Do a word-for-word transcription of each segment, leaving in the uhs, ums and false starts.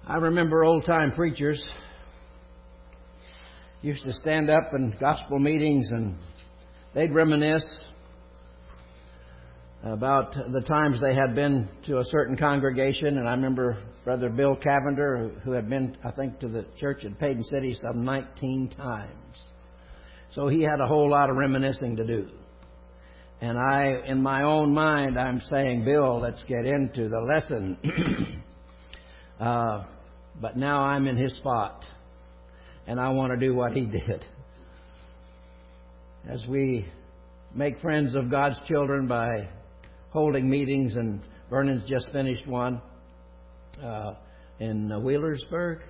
I remember old-time preachers used to stand up in gospel meetings and they'd reminisce about the times they had been to a certain congregation. And I remember Brother Bill Cavender, who had been, I think, to the church in Payton City some nineteen times. So he had a whole lot of reminiscing to do. And I, in my own mind, I'm saying, Bill, let's get into the lesson. uh, but now I'm in his spot, and I want to do what he did. As we make friends of God's children by holding meetings, and Vernon's just finished one uh, in Wheelersburg,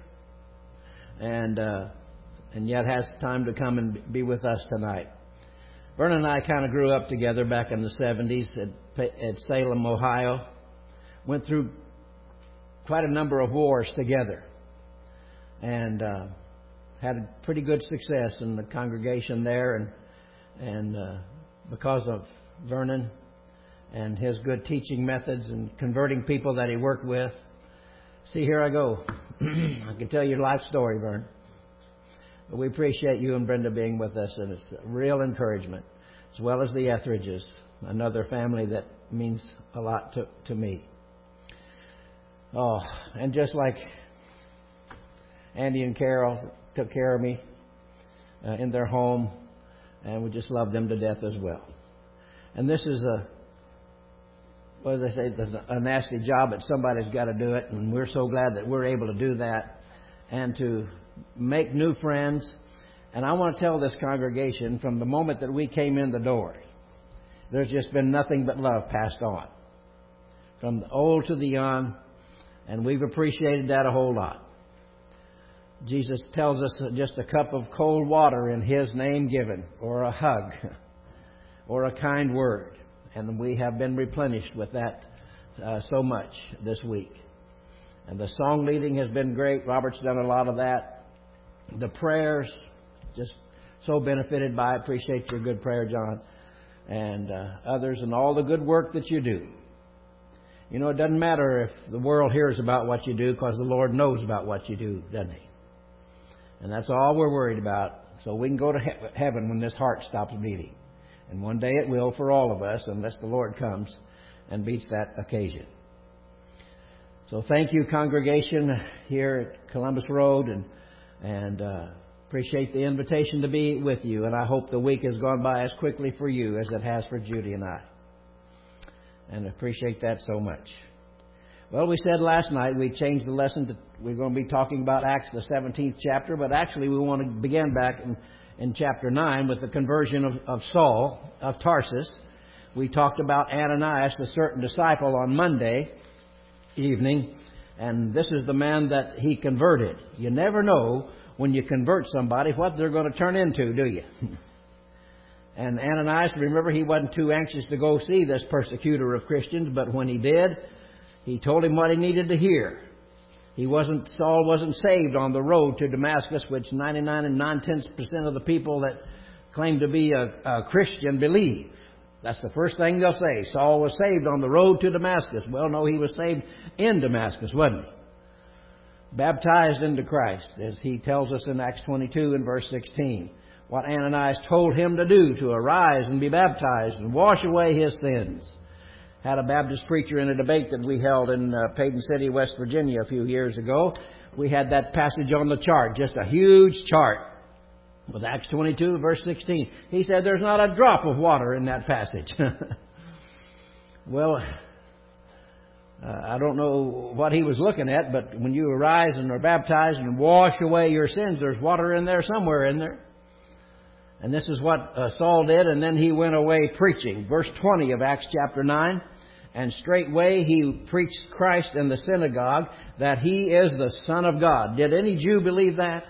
and uh, and yet has time to come and be with us tonight. Vernon and I kind of grew up together back in the seventies at, at Salem, Ohio. Went through quite a number of wars together, and uh, had a pretty good success in the congregation there. And and uh, because of Vernon and his good teaching methods and converting people that he worked with. See, here I go. I can tell your life story, Vern. But we appreciate you and Brenda being with us, and it's a real encouragement, as well as the Etheridges, another family that means a lot to, to me. Oh, and just like Andy and Carol took care of me uh, in their home, and we just love them to death as well. And this is a, what do they say, a nasty job, but somebody's got to do it, and we're so glad that we're able to do that and to make new friends. And I want to tell this congregation, from the moment that we came in the door, there's just been nothing but love passed on, from the old to the young, and we've appreciated that a whole lot. Jesus tells us just a cup of cold water in His name given, or a hug, or a kind word. And we have been replenished with that uh, so much this week. And the song leading has been great. Robert's done a lot of that. The prayers, just so benefited by. I appreciate your good prayer, John, and uh, others, and all the good work that you do. You know, it doesn't matter if the world hears about what you do, because the Lord knows about what you do, doesn't He? And that's all we're worried about. So we can go to he- heaven when this heart stops beating. And one day it will for all of us, unless the Lord comes and beats that occasion. So thank you, congregation here at Columbus Road, and and uh, appreciate the invitation to be with you. And I hope the week has gone by as quickly for you as it has for Judy and I. And I appreciate that so much. Well, we said last night we changed the lesson to, we're going to be talking about Acts, the seventeenth chapter, but actually we want to begin back in, in chapter nine with the conversion of, of Saul of Tarsus. We talked about Ananias, the certain disciple, on Monday evening, and this is the man that he converted. You never know when you convert somebody what they're going to turn into, do you? And Ananias, remember, he wasn't too anxious to go see this persecutor of Christians, but when he did, he told him what he needed to hear. He wasn't, Saul wasn't saved on the road to Damascus, which ninety-nine and nine-tenths percent of the people that claim to be a, a Christian believe. That's the first thing they'll say. Saul was saved on the road to Damascus. Well, no, he was saved in Damascus, wasn't he? Baptized into Christ, as he tells us in Acts twenty-two and verse sixteen. What Ananias told him to do, to arise and be baptized and wash away his sins. Had a Baptist preacher in a debate that we held in uh, Payton City, West Virginia a few years ago. We had that passage on the chart, just a huge chart with Acts twenty-two, verse sixteen. He said there's not a drop of water in that passage. Well, uh, I don't know what he was looking at, but when you arise and are baptized and wash away your sins, there's water in there, somewhere in there. And this is what uh, Saul did, and then he went away preaching. Verse twenty of Acts chapter nine. And straightway he preached Christ in the synagogue, that He is the Son of God. Did any Jew believe that?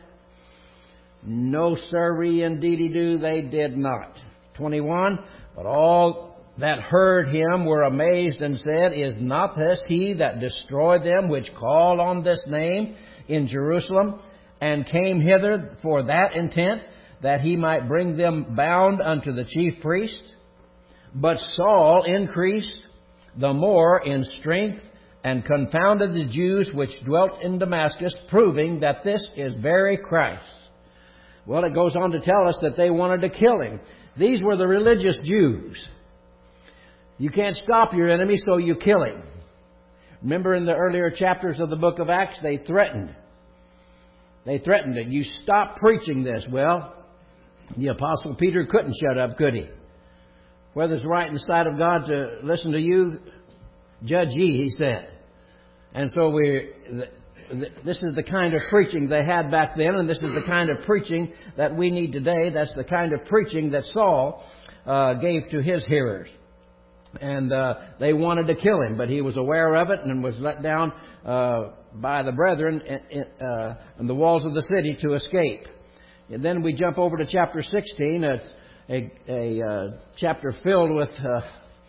No, sirree, indeedy do, they did not. twenty-one. But all that heard him were amazed and said, Is not this he that destroyed them which call on this name in Jerusalem, and came hither for that intent, that he might bring them bound unto the chief priest? But Saul increased the more in strength and confounded the Jews which dwelt in Damascus, proving that this is very Christ. Well, it goes on to tell us that they wanted to kill him. These were the religious Jews. You can't stop your enemy, so you kill him. Remember in the earlier chapters of the book of Acts, they threatened. They threatened it. You stop preaching this. Well, the Apostle Peter couldn't shut up, could he? Whether it's right in the sight of God to listen to you, judge ye, he said. And so we, this is the kind of preaching they had back then, and this is the kind of preaching that we need today. That's the kind of preaching that Saul uh, gave to his hearers. And uh, they wanted to kill him, but he was aware of it and was let down uh, by the brethren in, uh, in the walls of the city to escape. And then we jump over to chapter sixteen, a, a, a uh, chapter filled with uh,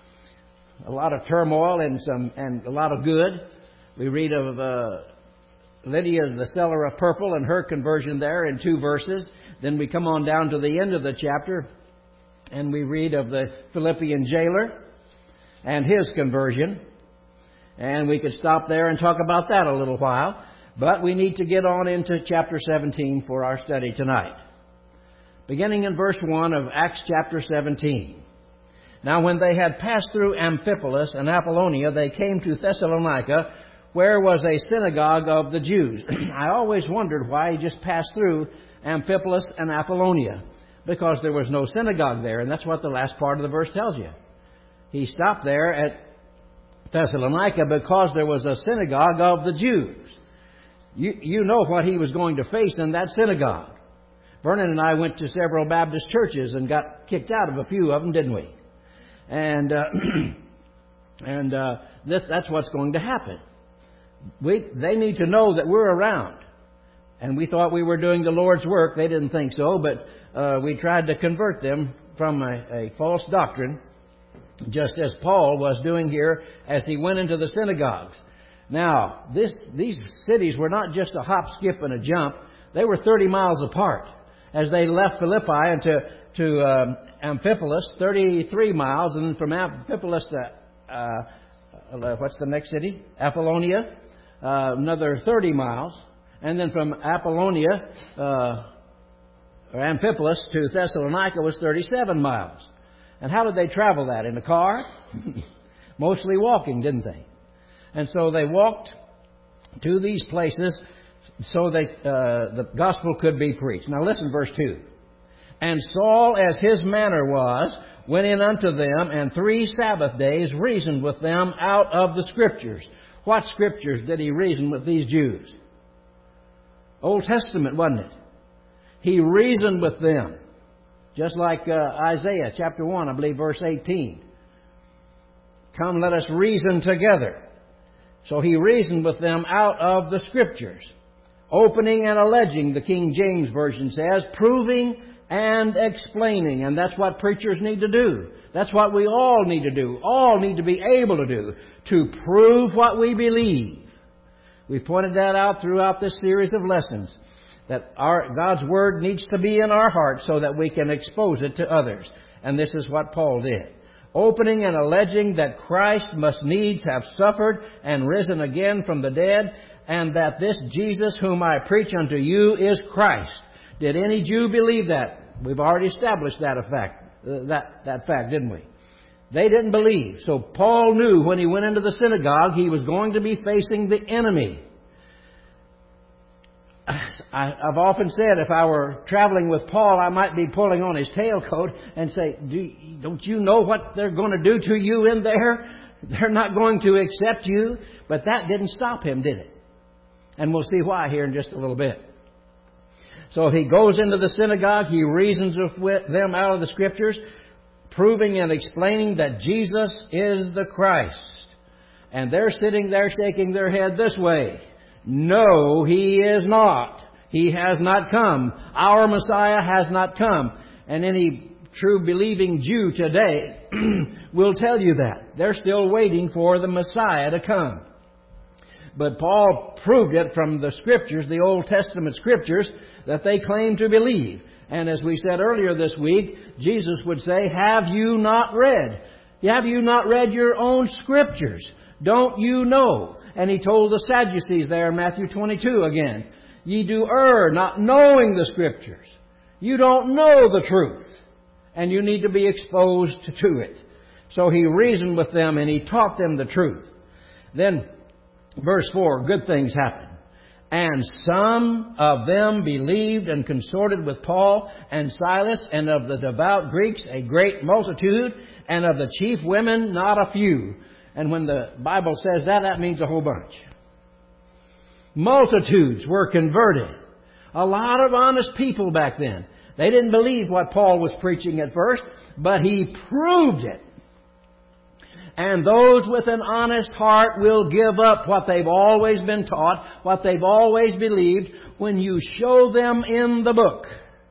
a lot of turmoil and some and a lot of good. We read of uh, Lydia, the seller of purple, and her conversion there in two verses. Then we come on down to the end of the chapter, and we read of the Philippian jailer and his conversion. And we could stop there and talk about that a little while. But we need to get on into chapter seventeen for our study tonight. Beginning in verse one of Acts chapter seventeen. Now when they had passed through Amphipolis and Apollonia, they came to Thessalonica, where was a synagogue of the Jews. I always wondered why he just passed through Amphipolis and Apollonia. Because there was no synagogue there, and that's what the last part of the verse tells you. He stopped there at Thessalonica because there was a synagogue of the Jews. You, you know what he was going to face in that synagogue. Vernon and I went to several Baptist churches and got kicked out of a few of them, didn't we? And uh, and uh, this that's what's going to happen. We they need to know that we're around. And we thought we were doing the Lord's work. They didn't think so, but uh, we tried to convert them from a, a false doctrine, just as Paul was doing here as he went into the synagogues. Now, this, these cities were not just a hop, skip, and a jump. They were thirty miles apart. As they left Philippi and to, to um, Amphipolis, thirty-three miles, and then from Amphipolis to, uh, what's the next city? Apollonia, uh, another thirty miles. And then from Apollonia, uh, or Amphipolis to Thessalonica was thirty-seven miles. And how did they travel that? In a car? Mostly walking, didn't they? And so they walked to these places so that uh, the gospel could be preached. Now listen, verse two. And Saul, as his manner was, went in unto them, and three Sabbath days reasoned with them out of the Scriptures. What Scriptures did he reason with these Jews? Old Testament, wasn't it? He reasoned with them. Just like uh, Isaiah chapter one, I believe, verse eighteen. Come, let us reason together. So he reasoned with them out of the Scriptures. Opening and alleging, the King James Version says, proving and explaining. And that's what preachers need to do. That's what we all need to do. All need to be able to do. To prove what we believe. We pointed that out throughout this series of lessons. That our God's Word needs to be in our hearts so that we can expose it to others. And this is what Paul did. Opening and alleging that Christ must needs have suffered and risen again from the dead, and that this Jesus whom I preach unto you is Christ. Did any Jew believe that? We've already established that fact, that, that fact, didn't we? They didn't believe. So Paul knew when he went into the synagogue he was going to be facing the enemy. I, I've often said if I were traveling with Paul, I might be pulling on his tailcoat and say, Do, don't you know what they're going to do to you in there? They're not going to accept you. But that didn't stop him, did it? And we'll see why here in just a little bit. So he goes into the synagogue. He reasons with them out of the Scriptures, proving and explaining that Jesus is the Christ. And they're sitting there shaking their head this way. No, He is not. He has not come. Our Messiah has not come. And any true believing Jew today will tell you that. They're still waiting for the Messiah to come. But Paul proved it from the Scriptures, the Old Testament Scriptures, that they claim to believe. And as we said earlier this week, Jesus would say, have you not read? Have you not read your own Scriptures? Don't you know And He told the Sadducees there in Matthew twenty-two again, ye do err, not knowing the Scriptures. You don't know the truth. And you need to be exposed to it. So He reasoned with them and He taught them the truth. Then, verse four, good things happened. And some of them believed and consorted with Paul and Silas, and of the devout Greeks a great multitude, and of the chief women not a few. And when the Bible says that, that means a whole bunch. Multitudes were converted. A lot of honest people back then. They didn't believe what Paul was preaching at first, but he proved it. And those with an honest heart will give up what they've always been taught, what they've always believed, when you show them in the book.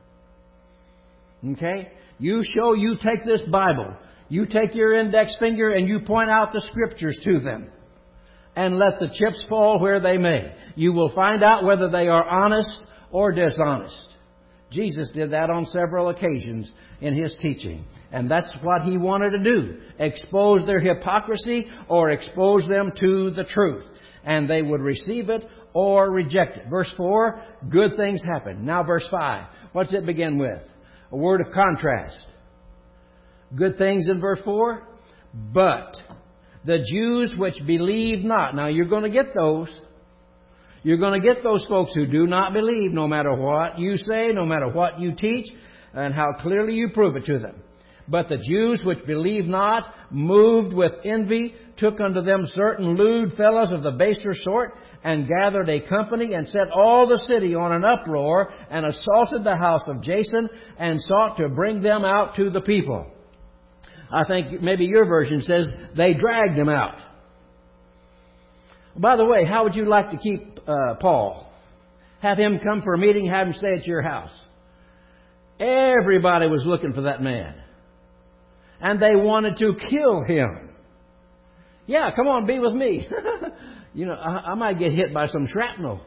Okay? You show, you take this Bible, you take your index finger and you point out the Scriptures to them. And let the chips fall where they may. You will find out whether they are honest or dishonest. Jesus did that on several occasions in His teaching. And that's what He wanted to do. Expose their hypocrisy or expose them to the truth. And they would receive it or reject it. Verse four, good things happen. Now verse five, what's it begin with? A word of contrast. Good things in verse four. But the Jews which believe not. Now you're going to get those. You're going to get those folks who do not believe, no matter what you say, no matter what you teach, and how clearly you prove it to them. But the Jews which believe not, moved with envy, took unto them certain lewd fellows of the baser sort, and gathered a company, and set all the city on an uproar, and assaulted the house of Jason, and sought to bring them out to the people. I think maybe your version says they dragged him out. By the way, how would you like to keep uh, Paul? Have him come for a meeting, have him stay at your house. Everybody was looking for that man. And they wanted to kill him. Yeah, come on, be with me. You know, I, I might get hit by some shrapnel.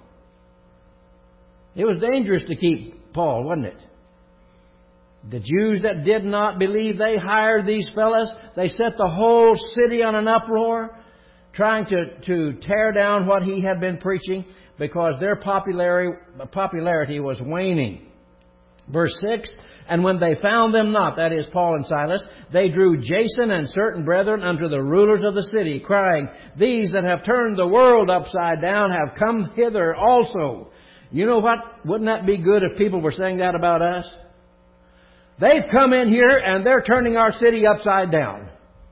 It was dangerous to keep Paul, wasn't it? The Jews that did not believe, they hired these fellas. They set the whole city on an uproar, trying to, to tear down what he had been preaching, because their popularity, popularity was waning. Verse six, and when they found them not, that is Paul and Silas, they drew Jason and certain brethren unto the rulers of the city, crying, these that have turned the world upside down have come hither also. You know what? Wouldn't that be good if people were saying that about us? They've come in here and they're turning our city upside down.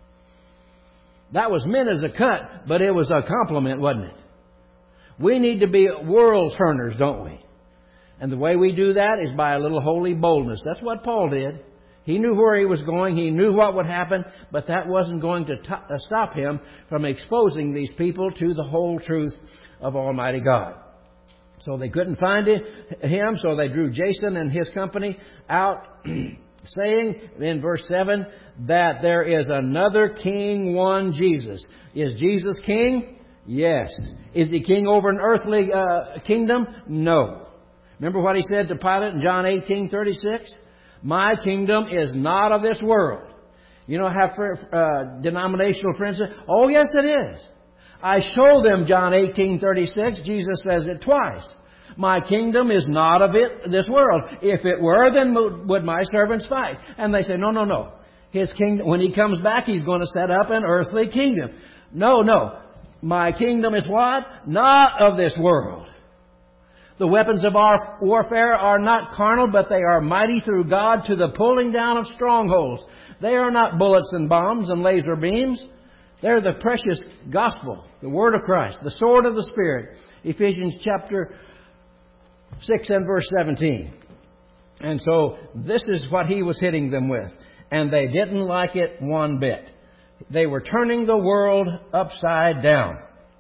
That was meant as a cut, but it was a compliment, wasn't it? We need to be world turners, don't we? And the way we do that is by a little holy boldness. That's what Paul did. He knew where he was going. He knew what would happen. But that wasn't going to t- uh, stop him from exposing these people to the whole truth of Almighty God. So they couldn't find it, him, so they drew Jason and his company out, saying in verse seven that there is another king, one Jesus. Is Jesus king? Yes. Is he king over an earthly uh, kingdom? No. Remember what he said to Pilate in John eighteen thirty-six? My kingdom is not of this world. You know, have uh, denominational friends say, oh yes it is. I show them John eighteen thirty-six. Jesus says it twice. My kingdom is not of it this world. If it were, then would my servants fight? And they say, no, no, no. His kingdom, when he comes back, he's going to set up an earthly kingdom. No, no. My kingdom is what? Not of this world. The weapons of our warfare are not carnal, but they are mighty through God to the pulling down of strongholds. They are not bullets and bombs and laser beams. They're the precious gospel, the word of Christ, the sword of the Spirit. Ephesians chapter six and verse seventeen. And so this is what he was hitting them with. And they didn't like it one bit. They were turning the world upside down.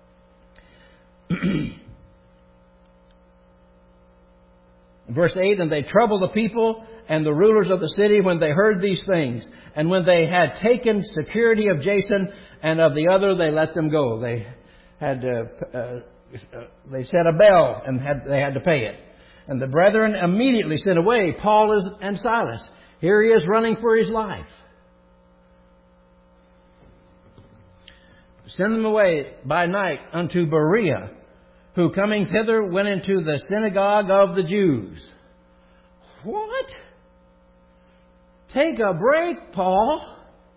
Verse eight, and they troubled the people and the rulers of the city when they heard these things. And when they had taken security of Jason and of the other, they let them go. They had uh, uh, they set a bell and had, they had to pay it. And the brethren immediately sent away Paul and Silas. Here he is running for his life. send them away by night unto Berea, who coming thither went into the synagogue of the Jews. What? Take a break, Paul.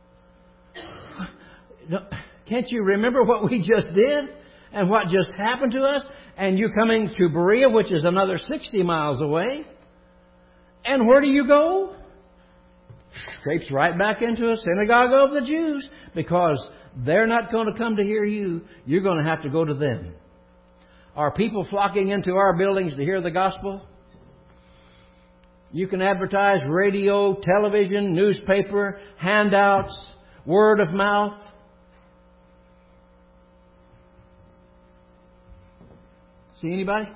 Can't you remember what we just did and what just happened to us? And you're coming to Berea, which is another sixty miles away. And where do you go? Scrapes right back into a synagogue of the Jews, because they're not going to come to hear you. You're going to have to go to them. Are people flocking into our buildings to hear the gospel? You can advertise radio, television, newspaper, handouts, word of mouth. See anybody?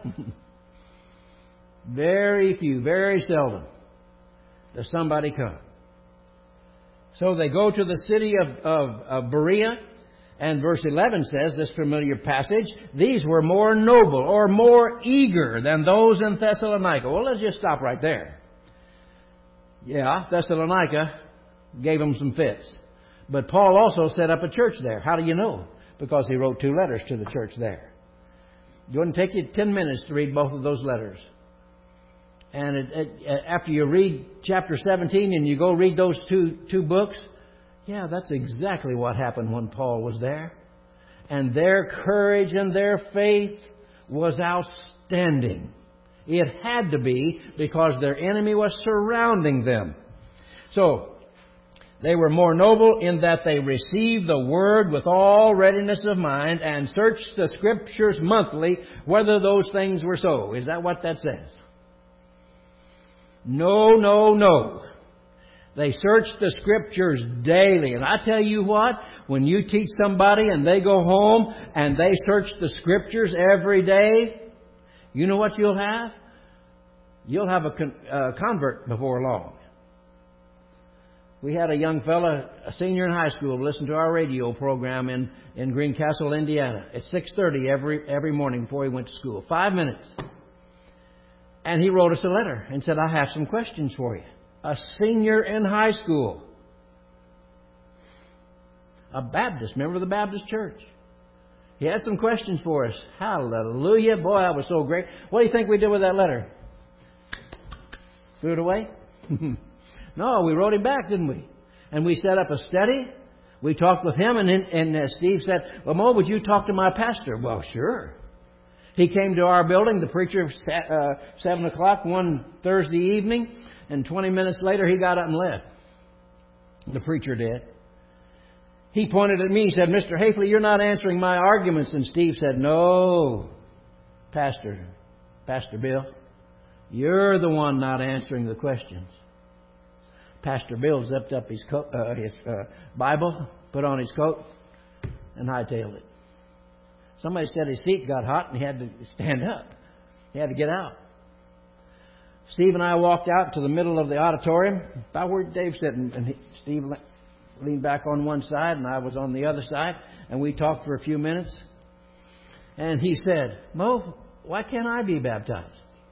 Very few, very seldom does somebody come. So they go to the city of, of, of Berea, and verse eleven says, this familiar passage, these were more noble or more eager than those in Thessalonica. Well, let's just stop right there. Yeah, Thessalonica gave them some fits. But Paul also set up a church there. How do you know? Because he wrote two letters to the church there. It wouldn't take you ten minutes to read both of those letters. And it, it, after you read chapter seventeen and you go read those two two books, yeah, that's exactly what happened when Paul was there. And their courage and their faith was outstanding. It had to be, because their enemy was surrounding them. So, they were more noble in that they received the Word with all readiness of mind and searched the Scriptures monthly whether those things were so. Is that what that says? No, no, no. They search the Scriptures daily. And I tell you what, when you teach somebody and they go home and they search the Scriptures every day, you know what you'll have? You'll have a con- uh, convert before long. We had a young fella, a senior in high school, listen to our radio program in, in Greencastle, Indiana, at six thirty every every morning before he went to school. Five minutes. And he wrote us a letter and said, I have some questions for you. A senior in high school. A Baptist, member of the Baptist church. He had some questions for us. Hallelujah. Boy, that was so great. What do you think we did with that letter? Threw it away? No, we wrote him back, didn't we? And we set up a study. We talked with him, and, and uh, Steve said, well, Mo, would you talk to my pastor? Well, sure. He came to our building, the preacher, sat, uh, seven o'clock one Thursday evening, and twenty minutes later he got up and left. The preacher did. He pointed at me and said, Mister Hafley, you're not answering my arguments. And Steve said, no, Pastor, Pastor Bill, you're the one not answering the questions. Pastor Bill zipped up his coat, uh, his uh, Bible, put on his coat, and hightailed it. Somebody said his seat got hot and he had to stand up. He had to get out. Steve and I walked out to the middle of the auditorium, about where Dave said, and he, Steve leaned back on one side and I was on the other side, and we talked for a few minutes. And he said, Mo, why can't I be baptized?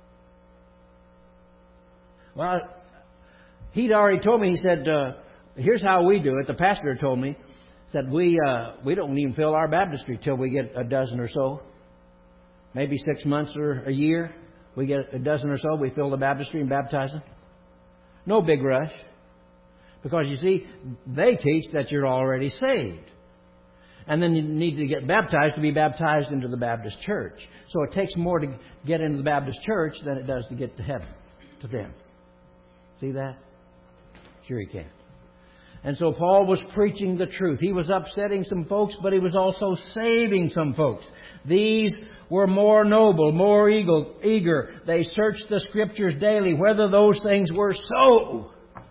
Well, he'd already told me, he said, uh, here's how we do it. The pastor told me, said we uh, we don't even fill our baptistry till we get a dozen or so. Maybe six months or a year. We get a dozen or so, we fill the baptistry and baptize them. No big rush. Because you see, they teach that you're already saved. And then you need to get baptized to be baptized into the Baptist church. So it takes more to get into the Baptist church than it does to get to heaven, to them. See that? Sure you can. And so Paul was preaching the truth. He was upsetting some folks, but he was also saving some folks. These were more noble, more eager. They searched the Scriptures daily, whether those things were so.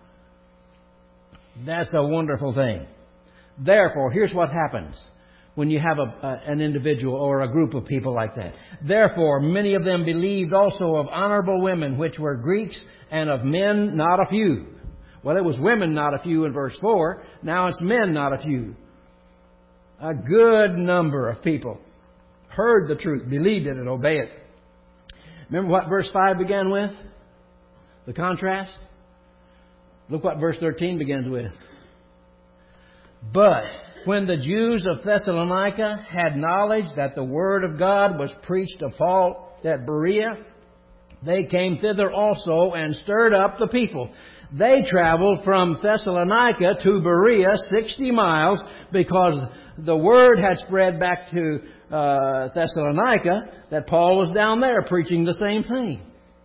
That's a wonderful thing. Therefore, here's what happens when you have a, a, an individual or a group of people like that. Therefore, many of them believed also of honorable women, which were Greeks, and of men not a few. Well, it was women not a few in verse four. Now it's men not a few. A good number of people heard the truth, believed it, and obeyed it. Remember what verse five began with? The contrast? Look what verse thirteen begins with. But when the Jews of Thessalonica had knowledge that the word of God was preached of Paul at Berea, they came thither also and stirred up the people. They traveled from Thessalonica to Berea, sixty miles, because the word had spread back to uh, Thessalonica that Paul was down there preaching the same thing.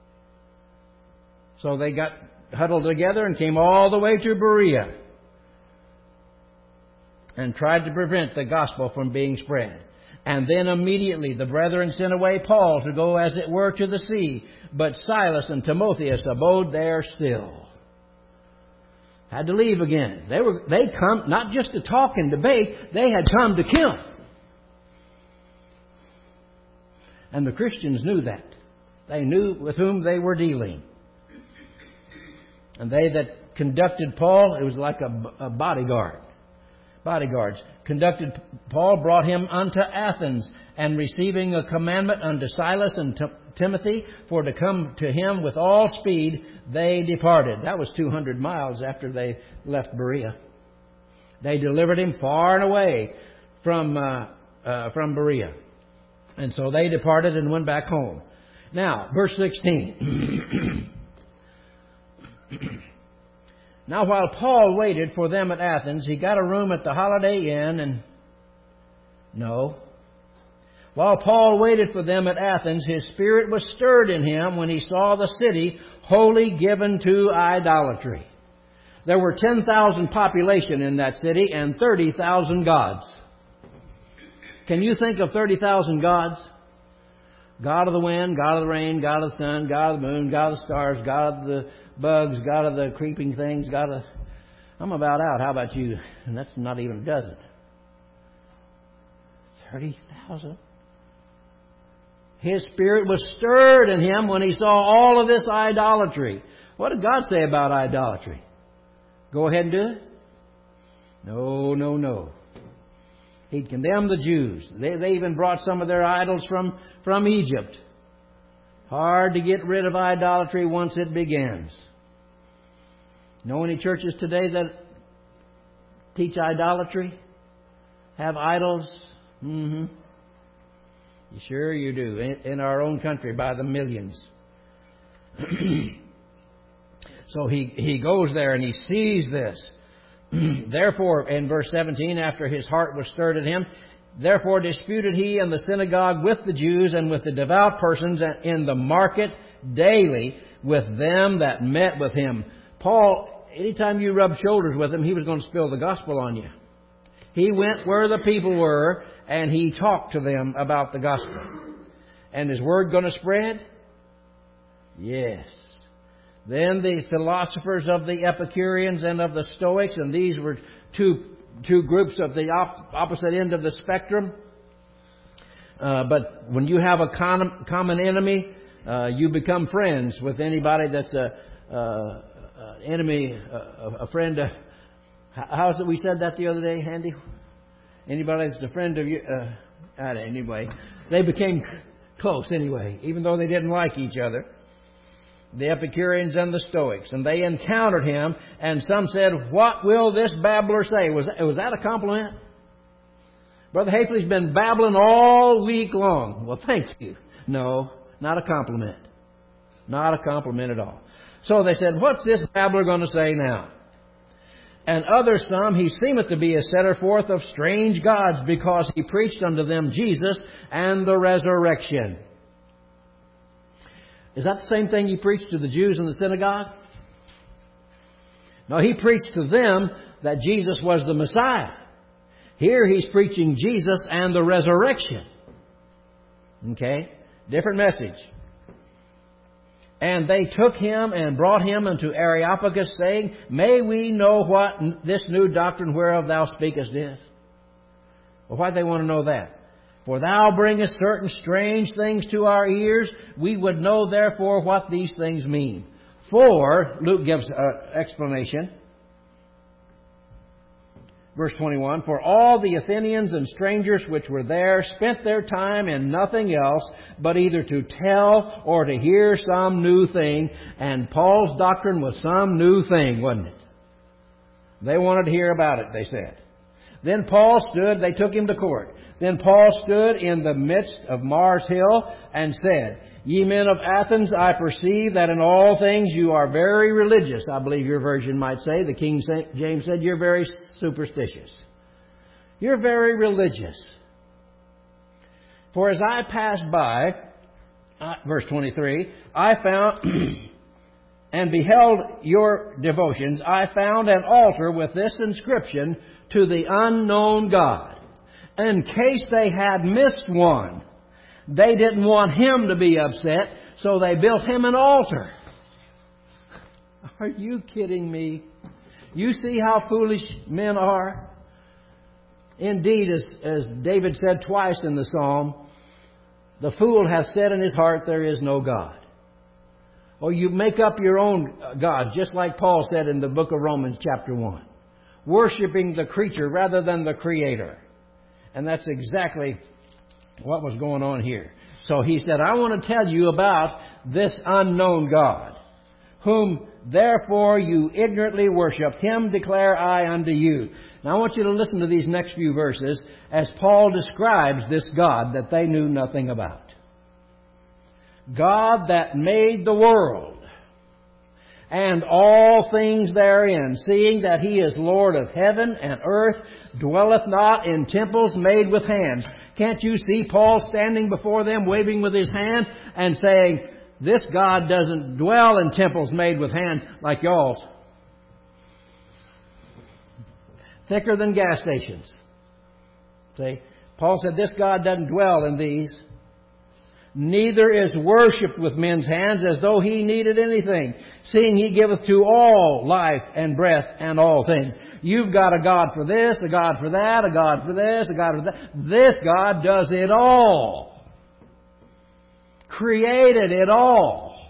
So they got huddled together and came all the way to Berea and tried to prevent the gospel from being spread. And then immediately the brethren sent away Paul to go, as it were, to the sea. But Silas and Timotheus abode there still. Had to leave again. They were they come not just to talk and debate, they had come to kill. And the Christians knew that. They knew with whom they were dealing. And they that conducted Paul, it was like a, a bodyguard. Bodyguards conducted Paul, brought him unto Athens, and receiving a commandment unto Silas and T- Timothy for to come to him with all speed, they departed. That was two hundred miles after they left Berea. They delivered him far and away from uh, uh, from Berea, and so they departed and went back home. Now, verse sixteen. Now, while Paul waited for them at Athens, he got a room at the Holiday Inn and... No. While Paul waited for them at Athens, his spirit was stirred in him when he saw the city wholly given to idolatry. There were ten thousand population in that city and thirty thousand gods. Can you think of thirty thousand gods? God of the wind, God of the rain, God of the sun, God of the moon, God of the stars, God of the bugs, God of the creeping things, God of... I'm about out. How about you? And that's not even a dozen. thirty thousand. His spirit was stirred in him when he saw all of this idolatry. What did God say about idolatry? Go ahead and do it? No, no, no. He condemned the Jews. They, they even brought some of their idols from, from Egypt. Hard to get rid of idolatry once it begins. Know any churches today that teach idolatry? Have idols? Mm-hmm. Sure you do. In, in our own country by the millions. So he, he goes there and he sees this. Therefore, in verse seventeen, after his heart was stirred in him, therefore disputed he in the synagogue with the Jews and with the devout persons in the market daily with them that met with him. Paul, anytime you rubbed shoulders with him, he was going to spill the gospel on you. He went where the people were and he talked to them about the gospel. And his word going to spread? Yes. Then the philosophers of the Epicureans and of the Stoics, and these were two two groups of the op- opposite end of the spectrum. Uh, but when you have a con- common enemy, uh, you become friends with anybody that's a, uh, uh, enemy, uh, a friend. Uh, how is it we said that the other day, Andy? Anybody that's a friend of you. Uh, anyway, they became close anyway, even though they didn't like each other. The Epicureans and the Stoics. And they encountered him, and some said, "What will this babbler say?" Was, was that a compliment? Brother Haefley's been babbling all week long. Well, thank you. No, not a compliment. Not a compliment at all. So they said, "What's this babbler going to say now?" And others some, he seemeth to be a setter forth of strange gods, because he preached unto them Jesus and the resurrection. Is that the same thing he preached to the Jews in the synagogue? No, he preached to them that Jesus was the Messiah. Here he's preaching Jesus and the resurrection. Okay? Different message. And they took him and brought him unto Areopagus, saying, "May we know what this new doctrine whereof thou speakest is?" Well, why do they want to know that? "For thou bringest certain strange things to our ears. We would know therefore what these things mean." For, Luke gives an explanation. Verse twenty-one, "For all the Athenians and strangers which were there spent their time in nothing else, but either to tell or to hear some new thing." And Paul's doctrine was some new thing, wasn't it? They wanted to hear about it, they said. Then Paul stood, they took him to court. Then Paul stood in the midst of Mars Hill and said, Ye men of Athens, I perceive that in all things you are very religious. I believe your version might say, the King James said, you're very superstitious. You're very religious. For as I passed by, uh, verse twenty-three, I found and beheld your devotions, I found an altar with this inscription, to the unknown God. In case they had missed one, they didn't want him to be upset, so they built him an altar. Are you kidding me? You see how foolish men are? Indeed, as, as David said twice in the psalm, the fool hath said in his heart, there is no God. Or you make up your own gods, just like Paul said in the book of Romans chapter one. Worshipping the creature rather than the Creator. And that's exactly what was going on here. So he said, I want to tell you about this unknown God, whom therefore you ignorantly worship. Him declare I unto you. Now I want you to listen to these next few verses as Paul describes this God that they knew nothing about. God that made the world and all things therein, seeing that He is Lord of heaven and earth, dwelleth not in temples made with hands. Can't you see Paul standing before them, waving with his hand and saying, this God doesn't dwell in temples made with hands like y'all's. Thicker than gas stations. See? Paul said this God doesn't dwell in these. Neither is worshipped with men's hands as though He needed anything, seeing He giveth to all life and breath and all things. You've got a God for this, a God for that, a God for this, a God for that. This God does it all. Created it all.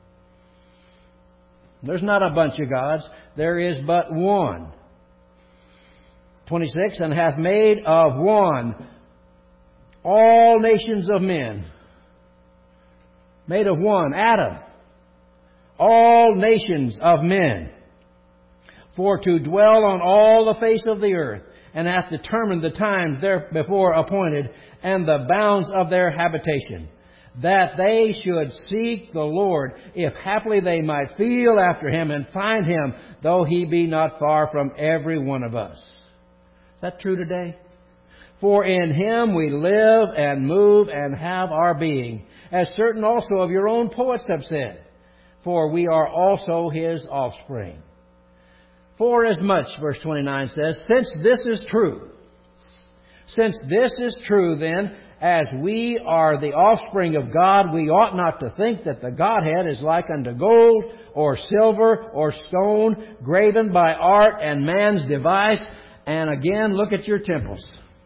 There's not a bunch of gods. There is but one. twenty-six, and hath made of one all nations of men. Made of one, Adam. All nations of men. For to dwell on all the face of the earth, and hath determined the times therebefore appointed, and the bounds of their habitation, that they should seek the Lord, if haply they might feel after Him and find Him, though He be not far from every one of us. Is that true today? For in Him we live and move and have our being, as certain also of your own poets have said, for we are also His offspring. For as much, verse twenty-nine says, since this is true, since this is true, then, as we are the offspring of God, we ought not to think that the Godhead is like unto gold, or silver, or stone, graven by art and man's device. And again, look at your temples.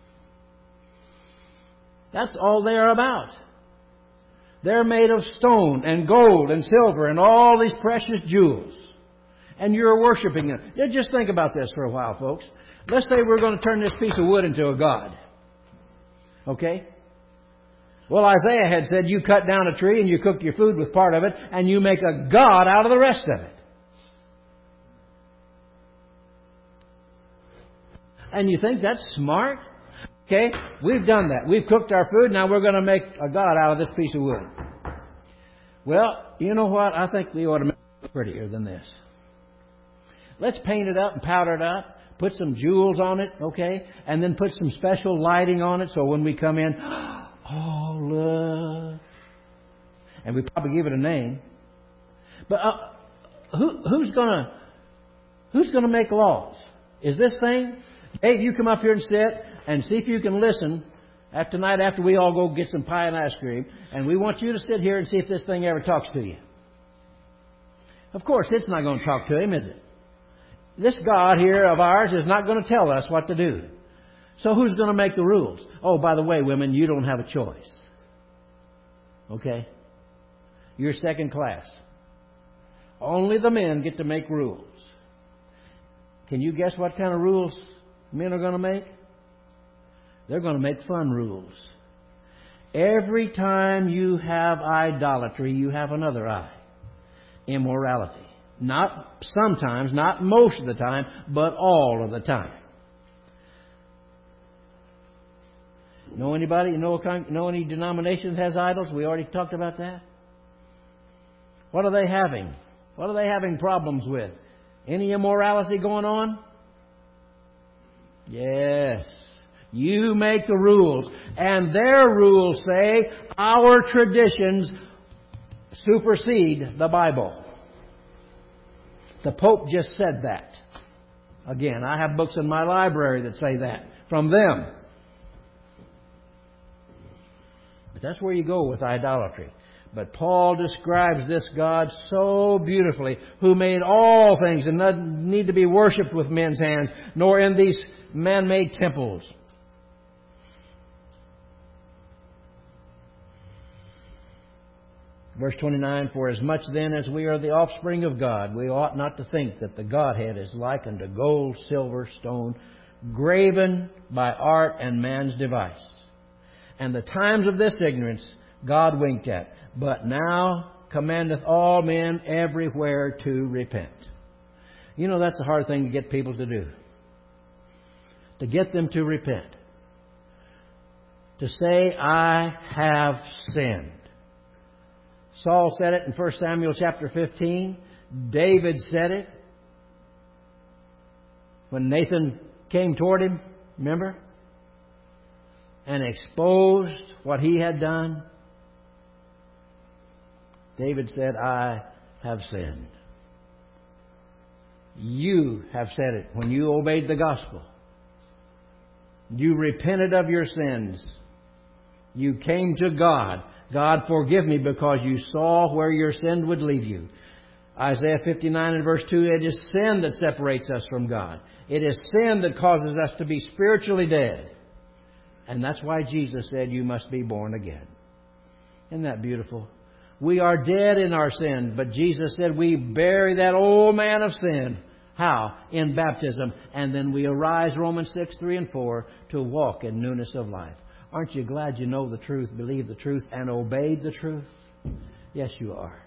That's all they're about. They're made of stone and gold and silver and all these precious jewels. And you're worshiping them. Yeah, just think about this for a while, folks. Let's say we're going to turn this piece of wood into a god. Okay? Well, Isaiah had said you cut down a tree and you cook your food with part of it and you make a god out of the rest of it. And you think that's smart? Okay, we've done that. We've cooked our food. Now we're going to make a god out of this piece of wood. Well, you know what? I think we ought to make it prettier than this. Let's paint it up and powder it up. Put some jewels on it, okay? And then put some special lighting on it so when we come in, oh, look. And we probably give it a name. But uh, who, who's going to who's going to make laws? Is this thing? Hey, you come up here and sit and see if you can listen after tonight after we all go get some pie and ice cream. And we want you to sit here and see if this thing ever talks to you. Of course, it's not going to talk to him, is it? This God here of ours is not going to tell us what to do. So who's going to make the rules? Oh, by the way, women, you don't have a choice. Okay? You're second class. Only the men get to make rules. Can you guess what kind of rules men are going to make? They're going to make fun rules. Every time you have idolatry, you have another I. Immorality. Not sometimes, not most of the time, but all of the time. Know anybody? Know, know any denomination that has idols? We already talked about that. What are they having? What are they having problems with? Any immorality going on? Yes. You make the rules. And their rules say our traditions supersede the Bible. The Pope just said that. Again, I have books in my library that say that from them. But that's where you go with idolatry. But Paul describes this God so beautifully, who made all things and doesn't need to be worshipped with men's hands, nor in these man-made temples. Verse twenty-nine, for as much then as we are the offspring of God, we ought not to think that the Godhead is like unto gold, silver, stone, graven by art and man's device. And the times of this ignorance God winked at, but now commandeth all men everywhere to repent. You know, that's a hard thing to get people to do. To get them to repent. To say, I have sinned. Saul said it in First Samuel chapter fifteen. David said it when Nathan came toward him, remember? And exposed what he had done. David said, I have sinned. You have said it when you obeyed the gospel. You repented of your sins. You came to God. God, forgive me, because you saw where your sin would lead you. Isaiah fifty-nine and verse two, it is sin that separates us from God. It is sin that causes us to be spiritually dead. And that's why Jesus said, you must be born again. Isn't that beautiful? We are dead in our sin, but Jesus said we bury that old man of sin. How? In baptism. And then we arise, Romans six, three and four, to walk in newness of life. Aren't you glad you know the truth, believe the truth, and obeyed the truth? Yes, you are.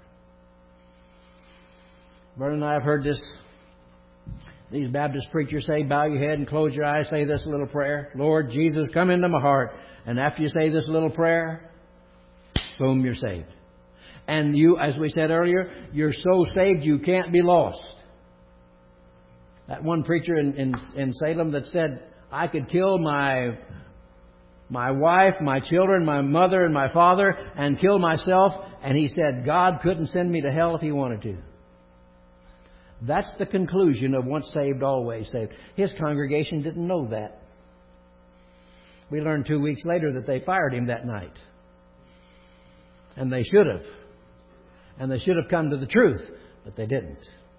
Vernon and I have heard this. These Baptist preachers say, bow your head and close your eyes, say this little prayer. Lord Jesus, come into my heart. And after you say this little prayer, boom, you're saved. And you, as we said earlier, you're so saved you can't be lost. That one preacher in, in, in Salem that said, I could kill my my wife, my children, my mother and my father and kill myself. And he said, God couldn't send me to hell if He wanted to. That's the conclusion of once saved, always saved. His congregation didn't know that. We learned two weeks later that they fired him that night. And they should have. And they should have come to the truth, but they didn't.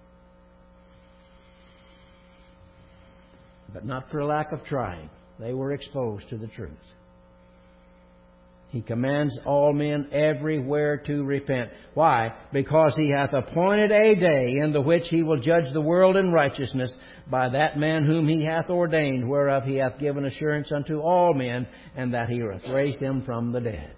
But not for lack of trying. They were exposed to the truth. He commands all men everywhere to repent. Why? Because He hath appointed a day in the which He will judge the world in righteousness by that man whom He hath ordained, whereof He hath given assurance unto all men, and that He hath raised Him from the dead.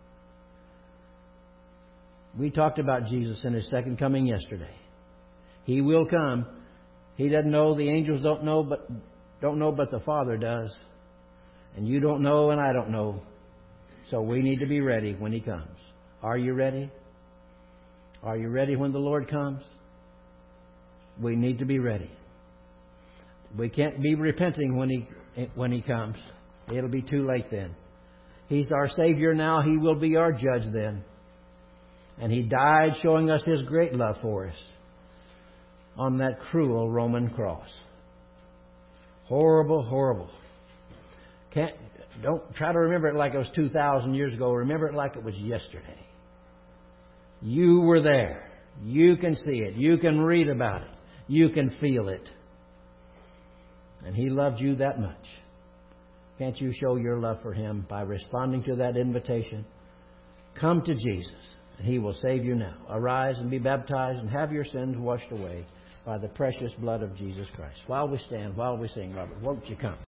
We talked about Jesus in His second coming yesterday. He will come. He doesn't know. The angels don't know, but don't know, but the Father does. And you don't know, and I don't know. So we need to be ready when He comes. Are you ready? Are you ready when the Lord comes? We need to be ready. We can't be repenting when He when He comes. It'll be too late then. He's our Savior now. He will be our judge then. And He died showing us His great love for us on that cruel Roman cross. Horrible, horrible. Can't, don't try to remember it like it was two thousand years ago. Remember it like it was yesterday. You were there. You can see it. You can read about it. You can feel it. And He loved you that much. Can't you show your love for Him by responding to that invitation? Come to Jesus, and He will save you now. Arise and be baptized and have your sins washed away by the precious blood of Jesus Christ. While we stand, while we sing, Robert, won't you come?